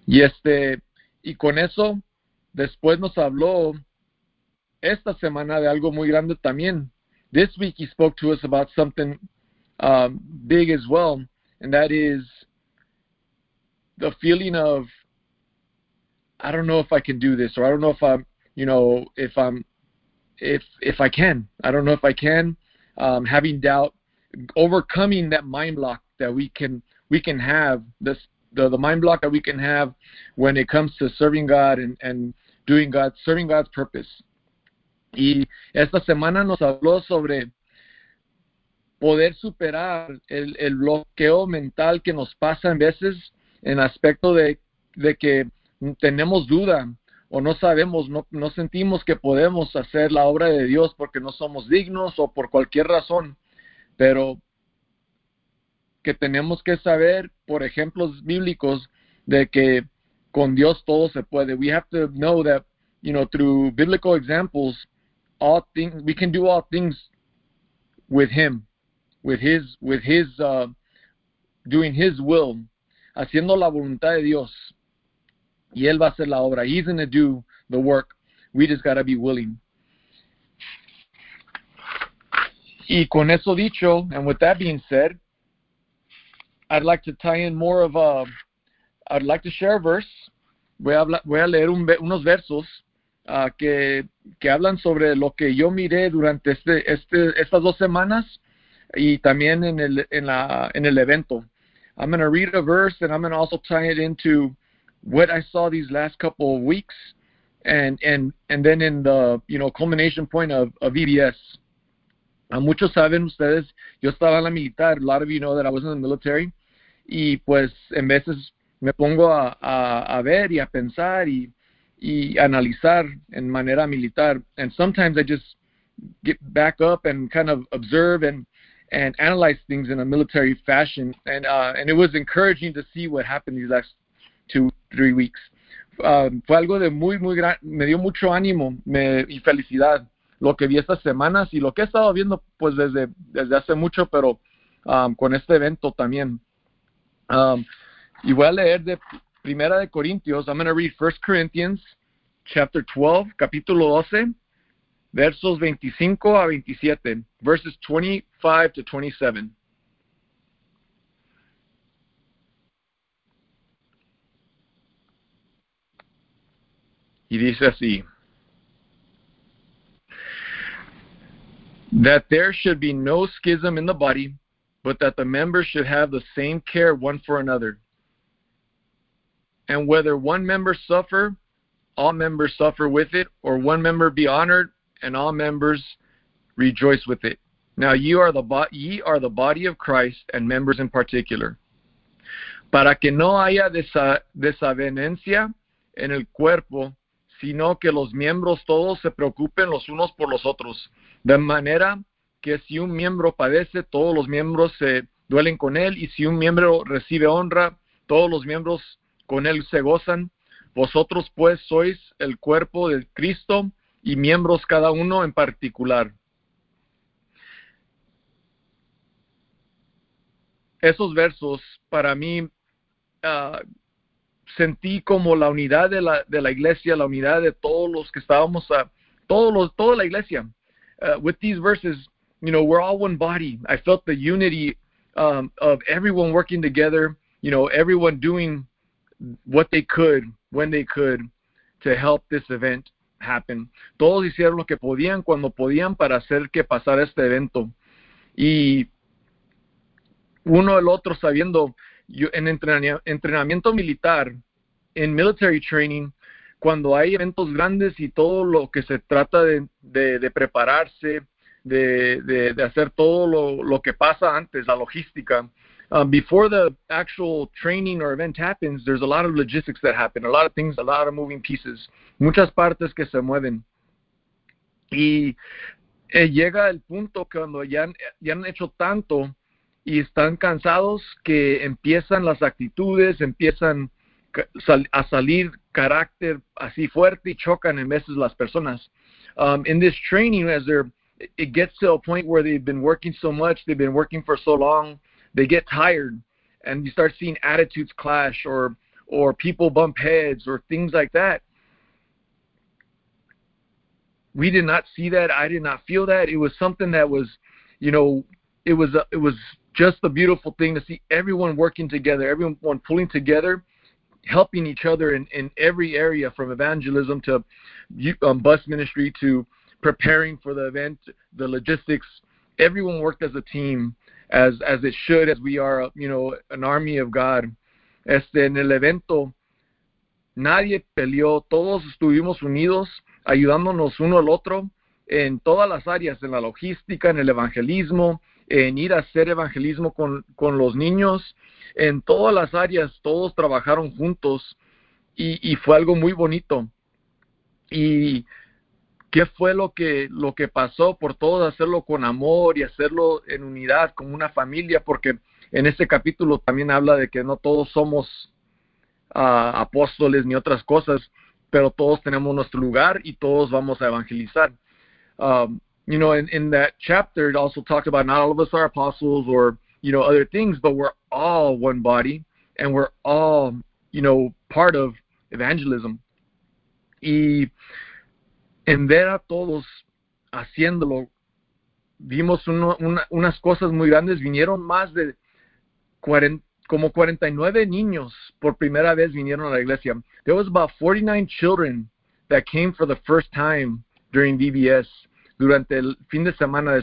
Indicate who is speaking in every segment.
Speaker 1: Y y con eso, después nos habló esta semana de algo muy grande también. This week he spoke to us about something big as well, and that is the feeling of, I don't know if I can do this, or I don't know if I'm, if I can. I don't know if I can. Having doubt, overcoming that mind block that we can have, the mind block that we can have when it comes to serving God and serving God's purpose. Y esta semana nos habló sobre poder superar el bloqueo mental que nos pasa en veces en aspecto de que tenemos duda o no sabemos, no sentimos que podemos hacer la obra de Dios porque no somos dignos o por cualquier razón, pero que tenemos que saber por ejemplos bíblicos de que con Dios todo se puede. We have to know that, through biblical examples, we can do all things with Him, with his doing His will, haciendo la voluntad de Dios. Y Él va a hacer la obra. He's going to do the work. We just got to be willing. Y con eso dicho, and with that being said, I'd like to tie in more of I'd like to share a verse. Voy a leer unos versos que hablan sobre lo que yo miré durante estas 2 semanas y también en el evento. I'm going to read a verse and I'm going to also tie it into what I saw these last couple of weeks and then in the culmination point of EBS. Muchos saben ustedes, yo estaba en la militar. A lot of you know that I was in the military. Y pues en veces me pongo a ver y a pensar y analizar en manera militar. And sometimes I just get back up and kind of observe and analyze things in a military fashion. And it was encouraging to see what happened these last 2-3 weeks. Fue algo de muy grande, me dio mucho ánimo y felicidad lo que vi estas semanas y lo que he estado viendo pues desde hace mucho, pero con este evento también. Y voy a leer de Primera de Corintios. I'm going to read 1 Corinthians chapter 12, capítulo 12, versos 25 a 27, verses 25 to 27. Y dice así: that there should be no schism in the body, but that the members should have the same care one for another. And whether one member suffer, all members suffer with it, or one member be honored, and all members rejoice with it. Now ye are the body of Christ, and members in particular. Para que no haya desavenencia en el cuerpo, sino que los miembros todos se preocupen los unos por los otros. De manera que si un miembro padece, todos los miembros se duelen con él, y si un miembro recibe honra, todos los miembros con él se gozan. Vosotros pues sois el cuerpo de Cristo y miembros cada uno en particular. Esos versos para mí sentí como la unidad de la iglesia, la unidad de todos los que estábamos, toda la iglesia. With these verses, we're all one body. I felt the unity of everyone working together, everyone doing what they could, when they could, to help this event happen. Todos hicieron lo que podían, cuando podían, para hacer que pasara este evento. Y uno el otro sabiendo, en entrenamiento militar, en military training, cuando hay eventos grandes y todo lo que se trata de prepararse, de hacer todo lo que pasa antes, la logística. Before the actual training or event happens, there's a lot of logistics that happen, a lot of things, a lot of moving pieces, muchas partes que se mueven. Y llega el punto cuando ya han hecho tanto y están cansados que empiezan las actitudes, empiezan a salir carácter así fuerte y chocan en veces las personas. In this training, it gets to a point where they've been working so much, they've been working for so long, they get tired, and you start seeing attitudes clash, or or people bump heads or things like that. We did not see that. I did not feel that. It was something that was, it was just a beautiful thing to see everyone working together, everyone pulling together, helping each other in every area, from evangelism to bus ministry to preparing for the event, the logistics. Everyone worked as a team, as it should, as we are, an army of God. En el evento, nadie peleó, todos estuvimos unidos, ayudándonos uno al otro en todas las áreas, en la logística, en el evangelismo, en ir a hacer evangelismo con los niños, en todas las áreas, todos trabajaron juntos y fue algo muy bonito. Y qué fue lo que pasó por todos hacerlo con amor y hacerlo en unidad, como una familia, porque en este capítulo también habla de que no todos somos apóstoles ni otras cosas, pero todos tenemos nuestro lugar y todos vamos a evangelizar. In that chapter, it also talks about not all of us are apostles or, other things, but we're all one body and we're all, part of evangelism. Y en ver a todos haciéndolo, vimos unas cosas muy grandes. Vinieron más de 49 niños por primera vez vinieron a la iglesia. There was about 49 children that came for the first time during VBS, durante el fin de semana.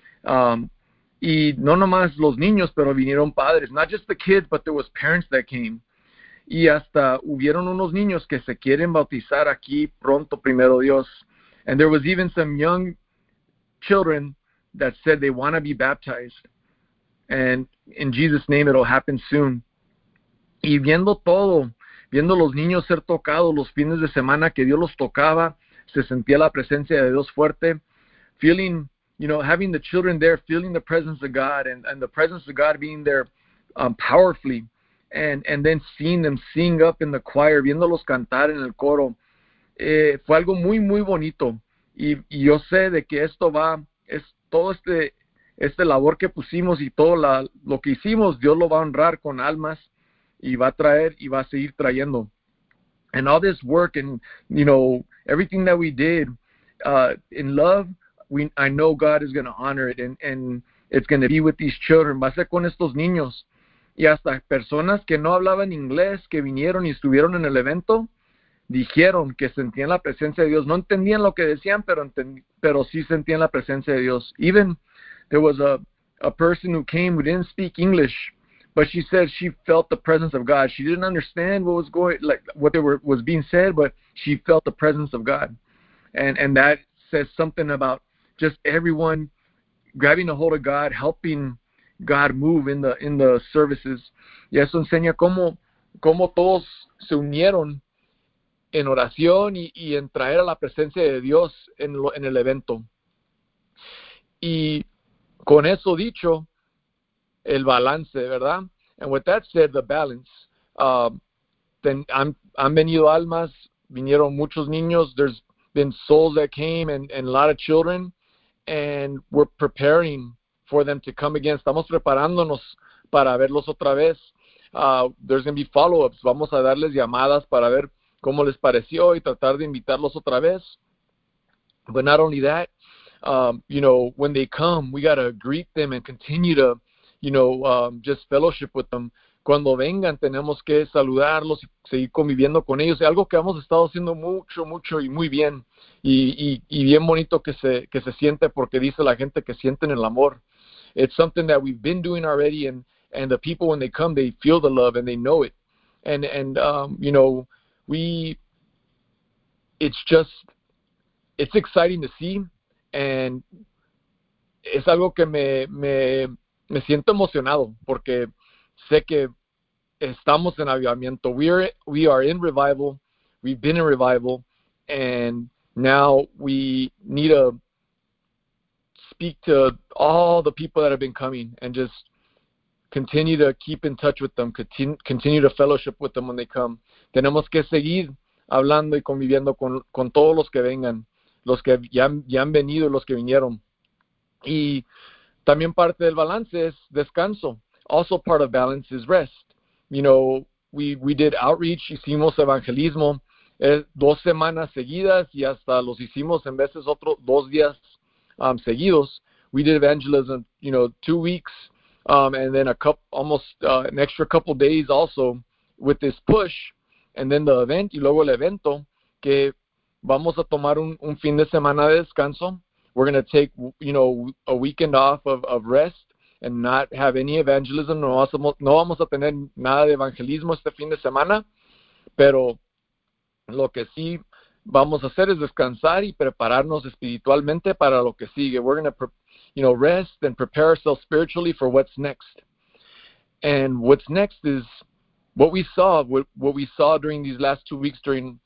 Speaker 1: Y no nomás los niños, pero vinieron padres. Not just the kids, but there was parents that came. Y hasta hubieron unos niños que se quieren bautizar aquí pronto, primero Dios. And there was even some young children that said they want to be baptized. And in Jesus' name, it'll happen soon. Y viendo los niños ser tocados los fines de semana, que Dios los tocaba, se sentía la presencia de Dios fuerte, feeling, having the children there, feeling the presence of God, and the presence of God being there powerfully, and then seeing them sing up in the choir, viéndolos cantar en el coro, fue algo muy, muy bonito. Y yo sé de que esto es todo este labor que pusimos y todo lo que hicimos, Dios lo va a honrar con almas y va a traer y va a seguir trayendo. And all this work and, everything that we did in love, I know God is going to honor it, and it's going to be with these children. Va a ser con estos niños. Y hasta personas que no hablaban inglés, que vinieron y estuvieron en el evento, dijeron que sentían la presencia de Dios. No entendían lo que decían, pero sí sentían la presencia de Dios. Even there was a person who came who didn't speak English, but she said she felt the presence of God. She didn't understand what was being said, but she felt the presence of God. And that says something about just everyone grabbing a hold of God, helping God move in the services. Y eso enseña cómo todos se unieron en oración y en traer a la presencia de Dios en el evento. Y con eso dicho, el balance, ¿verdad? And with that said, the balance. Han venido almas, vinieron muchos niños. There's been souls that came and a lot of children, and we're preparing for them to come again. Estamos preparándonos para verlos otra vez. There's going to be follow-ups. Vamos a darles llamadas para ver cómo les pareció y tratar de invitarlos otra vez. But not only that, when they come, we got to greet them and continue to, just fellowship with them. Cuando vengan, tenemos que saludarlos y seguir conviviendo con ellos. Es algo que hemos estado haciendo mucho y muy bien. Y bien bonito que se siente, porque dice la gente que sienten el amor. It's something that we've been doing already, and the people, when they come, they feel the love and they know it. And it's exciting to see, and es algo que me siento emocionado, porque sé que estamos en avivamiento. We are in revival. We've been in revival, and now we need to speak to all the people that have been coming and just continue to keep in touch with them, continue to fellowship with them when they come. Tenemos que seguir hablando y conviviendo con todos los que vengan, los que ya han venido, los que vinieron. Y también parte del balance es descanso. Also part of balance is rest. we did outreach, hicimos evangelismo 2 semanas seguidas y hasta los hicimos en veces otros 2 días seguidos. We did evangelism, 2 weeks, and then almost an extra couple days also with this push, and then the event, y luego el evento, que vamos a tomar un fin de semana de descanso. We're going to take, a weekend off of rest and not have any evangelism. No vamos a tener nada de evangelismo este fin de semana, pero lo que sí vamos a hacer es descansar y prepararnos espiritualmente para lo que sigue. We're going to, rest and prepare ourselves spiritually for what's next. And what's next is what we saw during these last 2 weeks during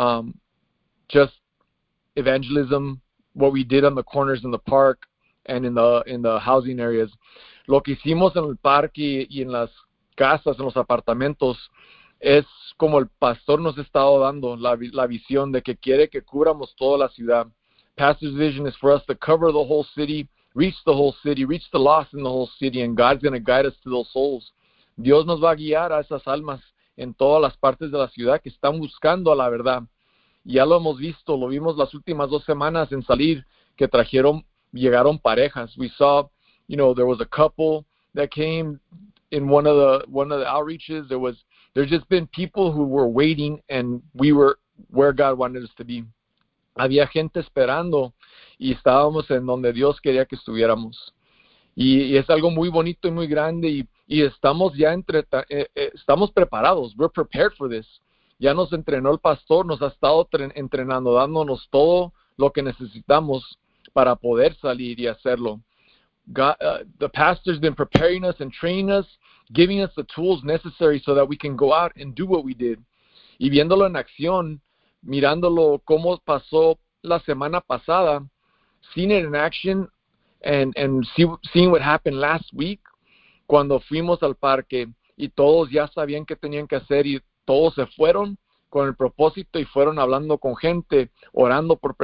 Speaker 1: just evangelism, what we did on the corners in the park and in the housing areas. Lo que hicimos en el parque y en las casas, en los apartamentos, es como el pastor nos ha estado dando la visión de que quiere que cubramos toda la ciudad. Pastor's vision is for us to cover the whole city, reach the whole city, reach the lost in the whole city, and God's going to guide us to those souls. Dios nos va a guiar a esas almas en todas las partes de la ciudad que están buscando a la verdad. Ya lo hemos visto, lo vimos las últimas 2 semanas en salir, que llegaron parejas. We saw, there was a couple that came in one of the outreaches. There's just been people who were waiting, and we were where God wanted us to be. Había gente esperando y estábamos en donde Dios quería que estuviéramos. Y es algo muy bonito y muy grande y estamos ya estamos preparados. We're prepared for this. Ya nos entrenó el pastor, nos ha estado entrenando, dándonos todo lo que necesitamos para poder salir y hacerlo. God, the pastor's been preparing us and training us, giving us the tools necessary so that we can go out and do what we did. Y viéndolo en acción, mirándolo cómo pasó la semana pasada, seeing it in action and seeing what happened last week, cuando fuimos al parque y todos ya sabían qué tenían que hacer y todos se fueron con el propósito y fueron hablando con gente, orando por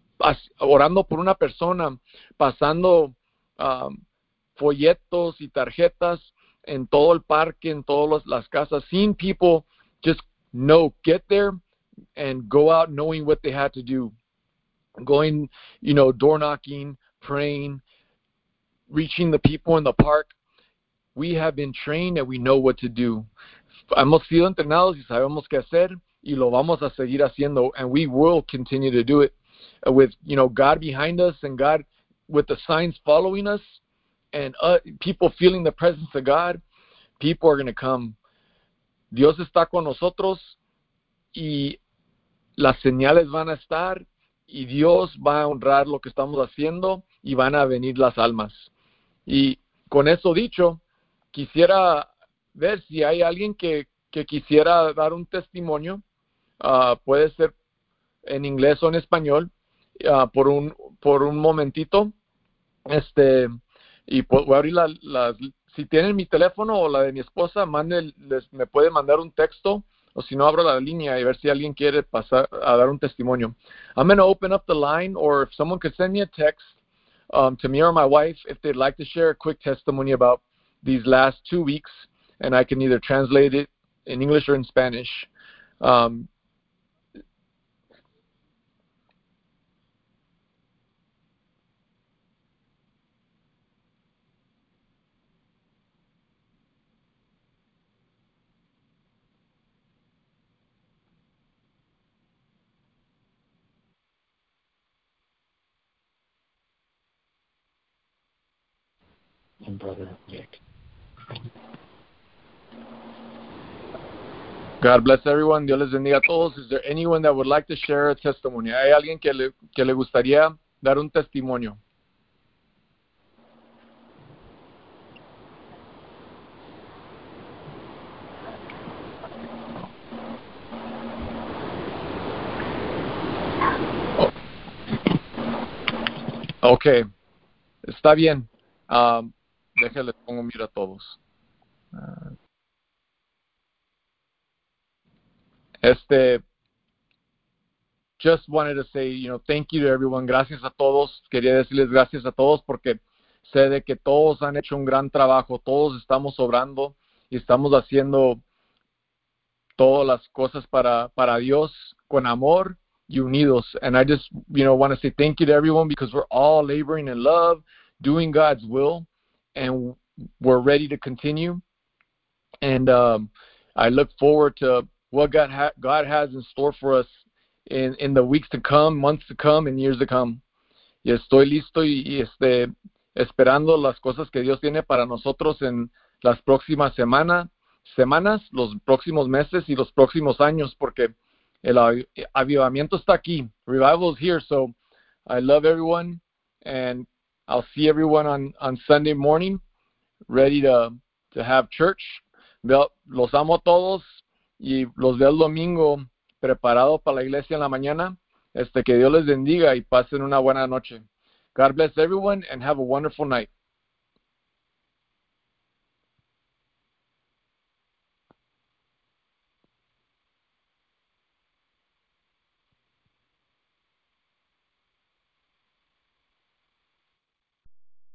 Speaker 1: una persona, pasando folletos y tarjetas en todo el parque, en todas las casas, seeing people just get there and go out knowing what they had to do, going, door knocking, praying, reaching the people in the park. We have been trained and we know what to do. Hemos sido entrenados y sabemos qué hacer y lo vamos a seguir haciendo, and we will continue to do it with, God behind us and God with the signs following us and people feeling the presence of God. People are going to come. Dios está con nosotros y las señales van a estar y Dios va a honrar lo que estamos haciendo y van a venir las almas. Y con eso dicho, quisiera ver si hay alguien que quisiera dar un testimonio. Puede ser en inglés o en español, por un momentito. Y voy a abrir si tienen mi teléfono o la de mi esposa, me puede mandar un texto, o si no, abro la línea y ver si alguien quiere pasar a dar un testimonio. I'm going to open up the line, or if someone could send me a text to me or my wife if they'd like to share a quick testimony about these last 2 weeks, and I can either translate it in English or in Spanish.
Speaker 2: And Brother Nick.
Speaker 1: God bless everyone. Dios les bendiga a todos. Is there anyone that would like to share a testimony? ¿Hay alguien que le gustaría dar un testimonio? Okay, está bien. Déjenle pongo mira a todos. Just wanted to say, thank you to everyone. Gracias a todos. Quería decirles gracias a todos porque sé de que todos han hecho un gran trabajo. Todos estamos obrando y estamos haciendo todas las cosas para Dios con amor y unidos. And I just, want to say thank you to everyone because we're all laboring in love, doing God's will, and we're ready to continue. And I look forward to what God has in store for us in the weeks to come, months to come, and years to come. Y estoy listo y esperando las cosas que Dios tiene para nosotros en las próximas semanas, los próximos meses y los próximos años, porque el avivamiento está aquí. Revival is here, so I love everyone, and I'll see everyone on Sunday morning, ready to have church. Los amo a todos y los veo el domingo preparado para la iglesia en la mañana. Que Dios les bendiga y pasen una buena noche. God bless everyone and have a wonderful night.